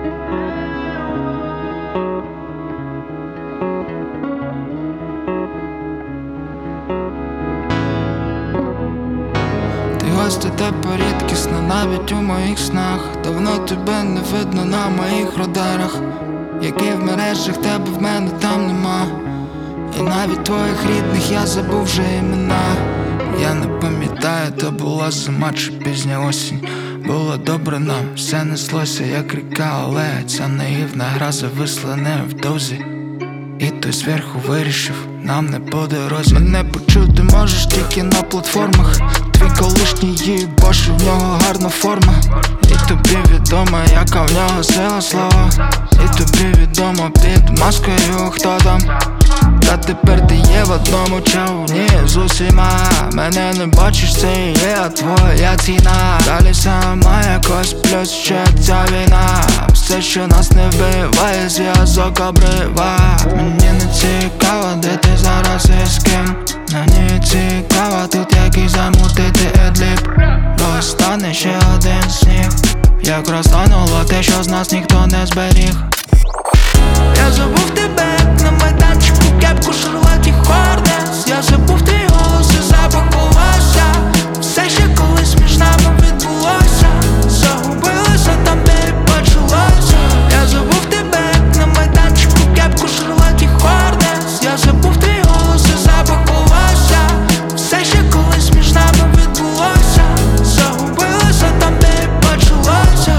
Гостя тепер рідкісна навіть у моїх снах. Давно тебе не видно на моїх радарах, які в мережах, тебе в мене там нема. І навіть твоїх рідних я забув вже імена. Я не пам'ятаю, то була зима чи пізня осінь. Було добре нам, все неслося як ріка, але ця наївна гра зависла невдовзі. І той зверху вирішив, нам не по дорозі. Мене почути можеш тільки на платформах. Твій колишній їбаш, в нього гарна форма. І тобі відомо, яка в нього сила слова. І тобі відомо під маскою хто там. Та тепер ти є в одному човні з усіма. Мене не бачиш, це і є твоя ціна. Далі сама якось плюс ще ця війна. Все, що нас не вбиває, зв'язок обрива. Мені не цікаво, де ти зараз і з ким. Мені цікаво, тут який замутити едліп. Розтане ще один сніг, як розтануло те, що з нас ніхто не зберіг. Я забув тебе, як на майданчику, кепку Шарлотті Хорнес. Я забув твій голос і запах волосся. Все ще колись між нами відбулося. Загубилося там, де і почалося. Я забув тебе, як на майданчику, кепку Шарлотті Хорнес. Я забув твій голос і запах волосся. Все ще колись між нами відбулося. Загубилося там, де і почалося.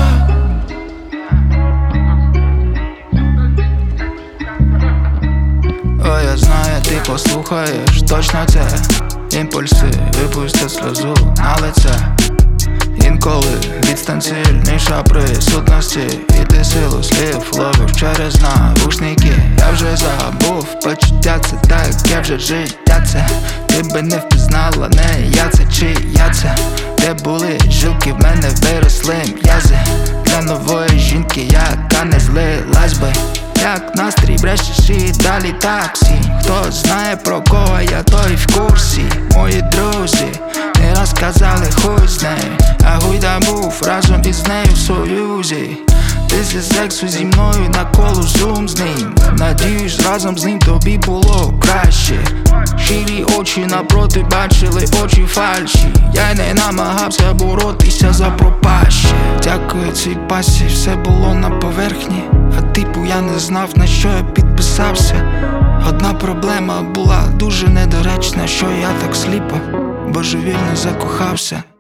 О, я знаю, ти послухаєш точно це. Імпульси випустять сльозу на лице. Інколи відстань сильніша присутності. І ти силу слів ловив через навушники. Я вже забув почуття, це так, я вже життя це. Ти би не впізнала, не я це чи я це. Де були жилки, в мене виросли м'язи. Для нової жінки, яка не злилась би. Як настрій, брешеш і далі таксі. Хто знає про кого я, той в курсі. Мої друзі не розказали хуй з нею, а Гуйда був разом із нею в союзі. Після сексу зі мною на колу зум з ним. Надіюсь, разом з ним тобі було краще. Щирі очі напроти бачили очі фальші. Я не намагався боротися за пропаще. Дякую цій пасі, все було на поверхні. А типу я не знав, на що я підписався. Одна проблема була дуже недоречна, що я так сліпо божевільно закохався.